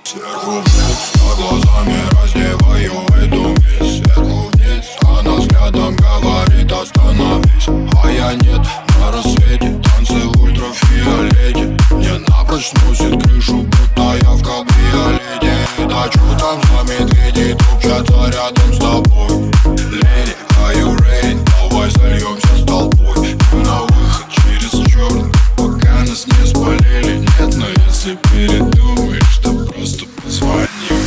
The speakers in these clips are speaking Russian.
Сверху вниз, я глазами раздеваю эту мисс. Сверху вниз, она взглядом говорит остановись. А я нет, на рассвете танцы в ультрафиолете. Мне напрочь сносит крышу, будто я в кабриолете. Да чё там за медведи топчатся рядом с тобой? Леди, are you ready? Давай сольемся с толпой. На выход через черный, пока нас не спалили. Нет, но если передумаешь, то просто позвони.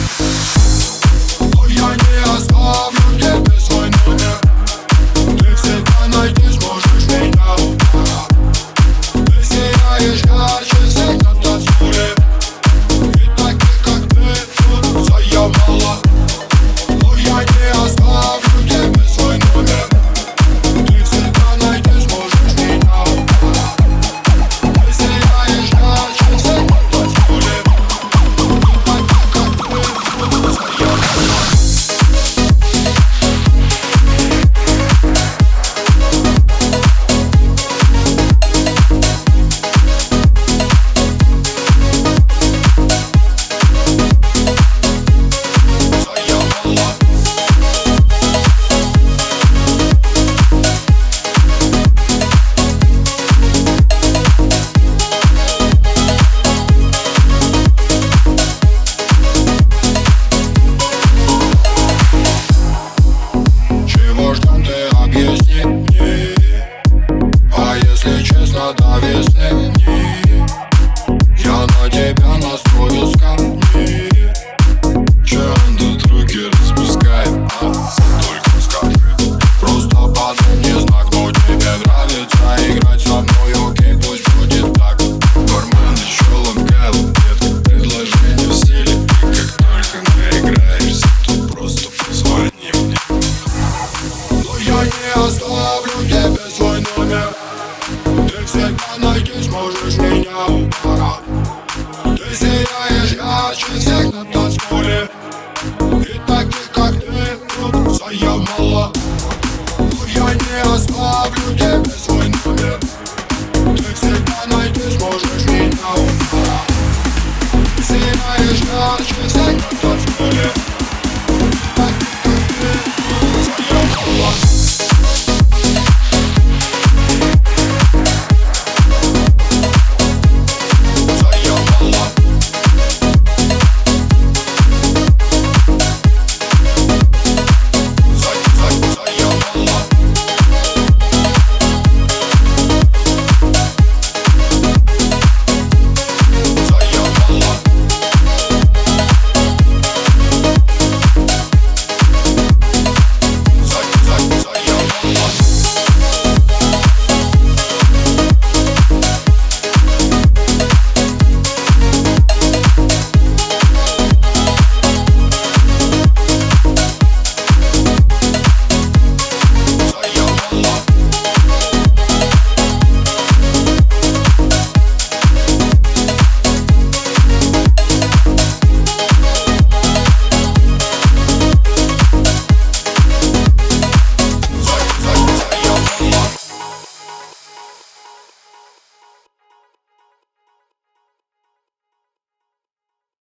Но я не оставлю тебе свой номер. Ты всегда найти сможешь меня у бара. Ты сияешь ярче всех на танцполе. И таких, как ты, тут заебало. Но я не оставлю тебе свой номер. Ты всегда найти сможешь меня у бара. Ты сияешь ярче всех на танцполе. И таких, как ты, тут заебало. Чего ждем, ты объясни мне. А если честно, до весны я на тебя настрою с камней. Че он тут руки распускает, а? Только скажи, просто подай мне знак. Но тебе нравится играть со мной, окей, пусть будет так. Бармен еще лонгал, детка, предложение в стиле. И как только наиграешься, то просто позвони мне. Но я не оставлю тебе свой номер. Ты всегда найти сможешь меня у бара. Ты сияешь ярче всех на танцполе.